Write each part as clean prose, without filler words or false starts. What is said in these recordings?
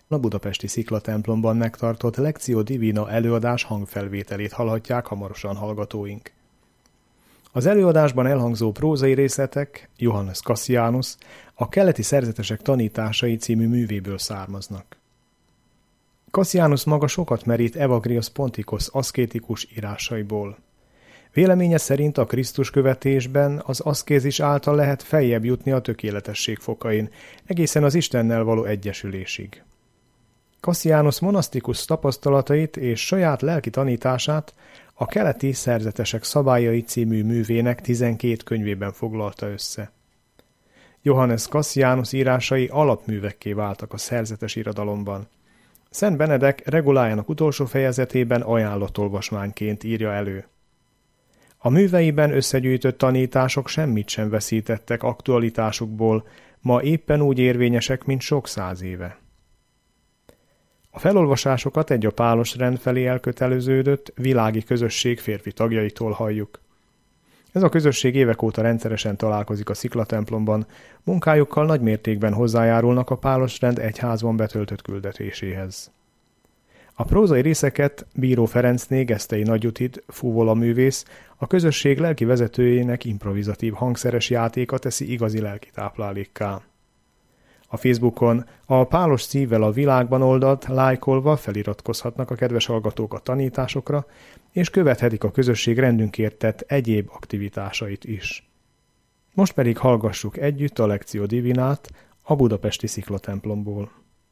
A budapesti Sziklatemplomban megtartott Lectio Divina előadás hangfelvételét hallhatják hamarosan hallgatóink. Az előadásban elhangzó prózai részletek Johannes Cassianus a Keleti szerzetesek tanításai című művéből származnak. Cassianus maga sokat merít Evagrios Ponticus aszkétikus írásaiból. Véleménye szerint a Krisztus követésben az aszkézis által lehet feljebb jutni a tökéletesség fokain, egészen az Istennel való egyesülésig. Cassianus monasztikus tapasztalatait és saját lelki tanítását a Keleti szerzetesek szabályai című művének 12 könyvében foglalta össze. Johannes Cassianus írásai alapművekké váltak a szerzetes irodalomban. Szent Benedek regulájának utolsó fejezetében ajánlott olvasmányként írja elő. A műveiben összegyűjtött tanítások semmit sem veszítettek aktualitásukból, ma éppen úgy érvényesek, mint sok száz éve. A felolvasásokat egy a pálos rend felé elköteleződött világi közösség férfi tagjaitól halljuk. Ez a közösség évek óta rendszeresen találkozik a Sziklatemplomban, munkájukkal nagymértékben hozzájárulnak a pálos rend egyházban betöltött küldetéséhez. A prózai részeket Bíró Ferencné, Gesztei Nagy Judit, Fúvola művész, a közösség lelki vezetőjének improvizatív hangszeres játéka teszi igazi lelki táplálékká. A Facebookon a Pálos szívvel a világban oldalt lájkolva feliratkozhatnak a kedves hallgatók a tanításokra, és követhetik a közösség rendünkért tett egyéb aktivitásait is. Most pedig hallgassuk együtt a Lectio Divinát a budapesti Sziklatemplomból.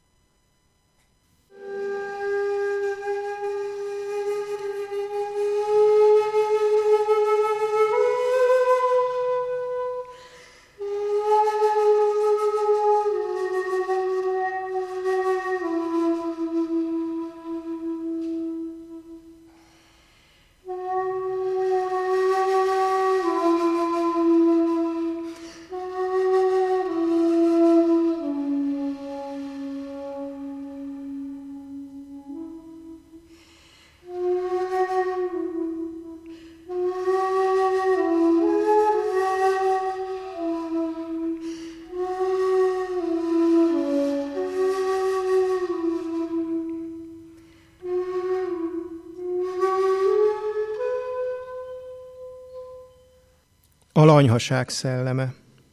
A lanyhaság szelleme.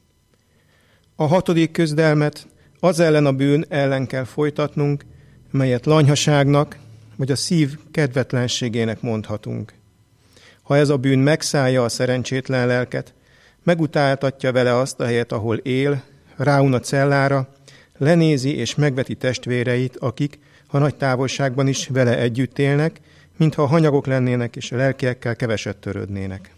A 6. küzdelmet az ellen a bűn ellen kell folytatnunk, melyet lanyhaságnak vagy a szív kedvetlenségének mondhatunk. Ha ez a bűn megszállja a szerencsétlen lelket, megutáltatja vele azt a helyet, ahol él, ráun a cellára, lenézi és megveti testvéreit, akik, ha nagy távolságban is vele együtt élnek, mintha hanyagok lennének és a lelkiekkel keveset törődnének.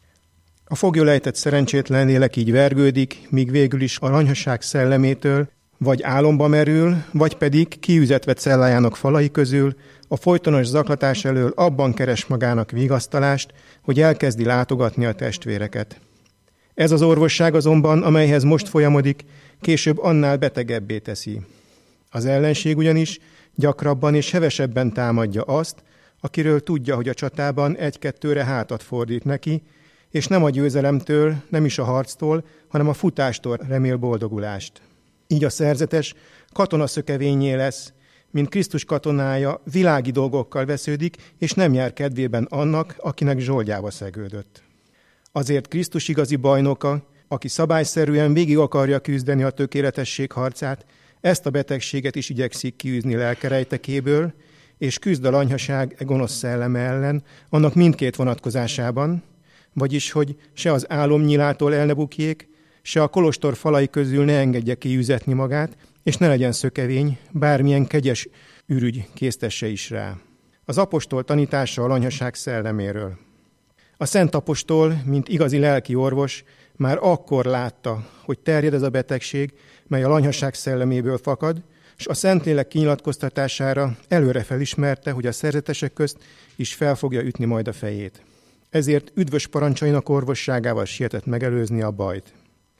A foglyul ejtett szerencsétlen lélek így vergődik, míg végül is a lanyhaság szellemétől vagy álomba merül, vagy pedig kiüzetve cellájának falai közül a folytonos zaklatás elől abban keres magának vigasztalást, hogy elkezdi látogatni a testvéreket. Ez az orvosság azonban, amelyhez most folyamodik, később annál betegebbé teszi. Az ellenség ugyanis gyakrabban és hevesebben támadja azt, akiről tudja, hogy a csatában 1-2-re hátat fordít neki, és nem a győzelemtől, nem is a harctól, hanem a futástól remél boldogulást. Így a szerzetes katonaszökevényé lesz, mint Krisztus katonája világi dolgokkal vesződik, és nem jár kedvében annak, akinek zsoldjába szegődött. Azért Krisztus igazi bajnoka, aki szabályszerűen végig akarja küzdeni a tökéletesség harcát, ezt a betegséget is igyekszik kiűzni lelkerejtekéből, és küzd a lanyhaság gonosz szelleme ellen, annak mindkét vonatkozásában, vagyis, hogy se az álomnyilától el ne bukjék, se a kolostor falai közül ne engedje kiüzetni magát, és ne legyen szökevény, bármilyen kegyes ürügy késztesse is rá. Az apostol tanítása a lanyhaság szelleméről. A szent apostol, mint igazi lelki orvos, már akkor látta, hogy terjed ez a betegség, mely a lanyhaság szelleméből fakad, és a Szentlélek kinyilatkoztatására előre felismerte, hogy a szerzetesek közt is fel fogja ütni majd a fejét. Ezért üdvös parancsainak orvosságával sietett megelőzni a bajt.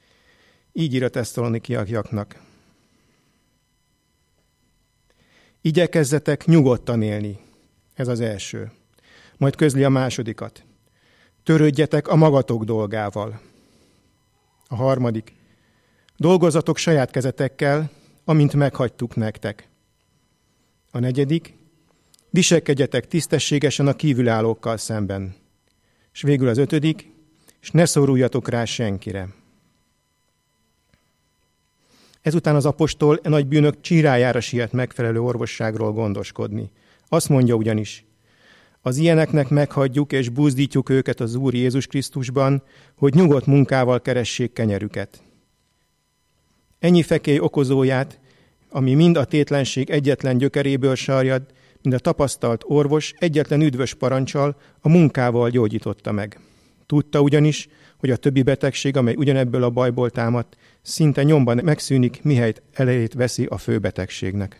Így ír a tesszalonikiaknak. Igyekezzetek nyugodtan élni. Ez az első. Majd közli a másodikat. Törődjetek a magatok dolgával. A harmadik. Dolgozzatok saját kezetekkel, amint meghagytuk nektek. A 4. Viselkedjetek tisztességesen a kívülállókkal szemben. És végül az 5. És ne szoruljatok rá senkire. Ezután az apostol nagy bűnök csírájára siet megfelelő orvosságról gondoskodni. Azt mondja ugyanis, az ilyeneknek meghagyjuk és buzdítjuk őket az Úr Jézus Krisztusban, hogy nyugodt munkával keressék kenyerüket. Ennyi fekély okozóját, ami mind a tétlenség egyetlen gyökeréből sarjad, mind a tapasztalt orvos egyetlen üdvös parancsal a munkával gyógyította meg. Tudta ugyanis, hogy a többi betegség, amely ugyanebből a bajból támadt, szinte nyomban megszűnik, mihelyt elejét veszi a főbetegségnek.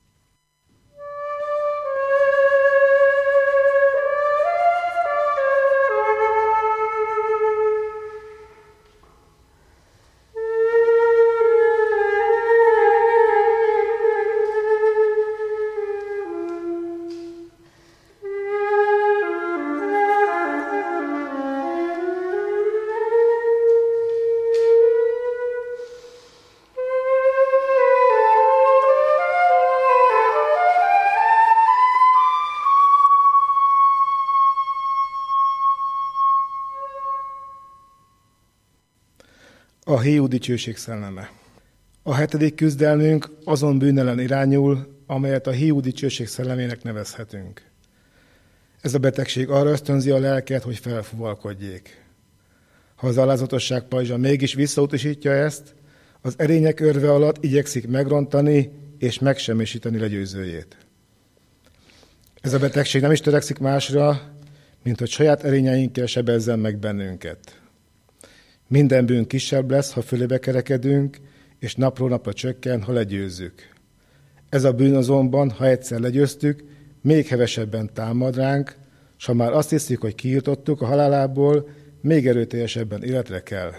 A hiú dicsőség szelleme. A 7. küzdelmünk azon bűn ellen irányul, amelyet a hiú dicsőség szellemének nevezhetünk. Ez a betegség arra ösztönzi a lelket, hogy felfuvalkodjék. Ha az alázatosság pajzsa mégis visszautasítja ezt, az erények örve alatt igyekszik megrontani és megsemmisíteni legyőzőjét. Ez a betegség nem is törekszik másra, mint hogy saját erényeinkkel sebezzen meg bennünket. Minden bűn kisebb lesz, ha fölébe kerekedünk, és napról napra csökken, ha legyőzzük. Ez a bűn azonban, ha egyszer legyőztük, még hevesebben támad ránk, s ha már azt hiszük, hogy kiirtottuk a halálából, még erőteljesebben életre kell.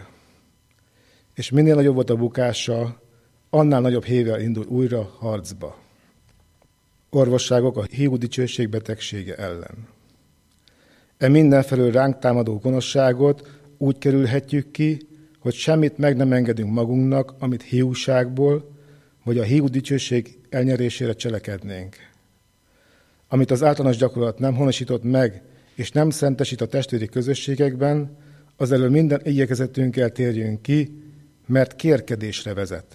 És minél nagyobb volt a bukása, annál nagyobb hével indul újra harcba. Orvosságok a hiú dicsőség betegsége ellen. Mindenfelől ránk támadó gonoszságot úgy kerülhetjük ki, hogy semmit meg nem engedünk magunknak, amit hiúságból, vagy a hiú dicsőség elnyerésére cselekednénk. Amit az általános gyakorlat nem honosított meg, és nem szentesít a testvéri közösségekben, az elől minden igyekezetünkkel térjünk ki, mert kérkedésre vezet.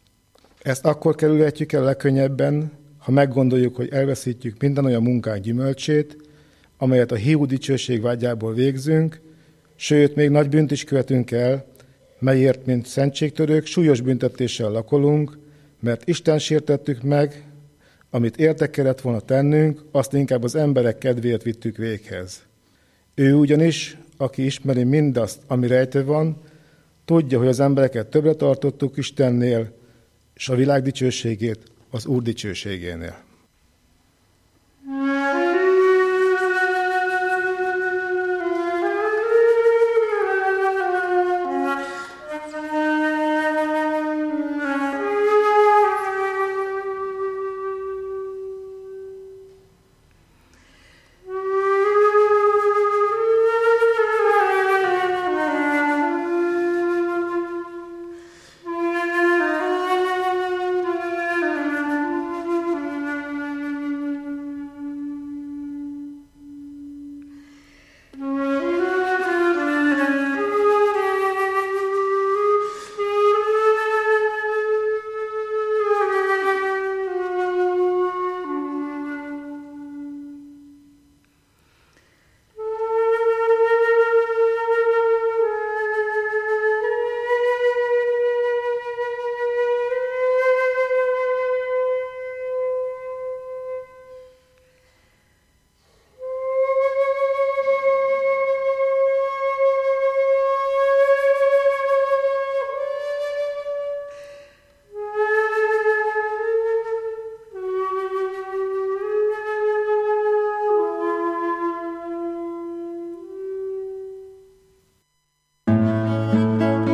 Ezt akkor kerülhetjük el legkönnyebben, ha meggondoljuk, hogy elveszítjük minden olyan munkánk gyümölcsét, amelyet a hiú dicsőség vágyából végzünk, sőt, még nagy bűnt is követünk el, melyért, mint szentségtörők, súlyos büntetéssel lakolunk, mert Isten sértettük meg, amit érte kellett volna tennünk, azt inkább az emberek kedvéért vittük véghez. Ő ugyanis, aki ismeri mindazt, ami rejtve van, tudja, hogy az embereket többre tartottuk Istennél, és a világ dicsőségét az Úr dicsőségénél.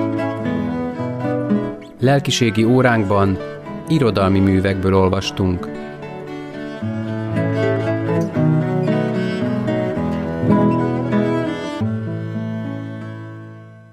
Lelkiségi óránkban irodalmi művekből olvastunk.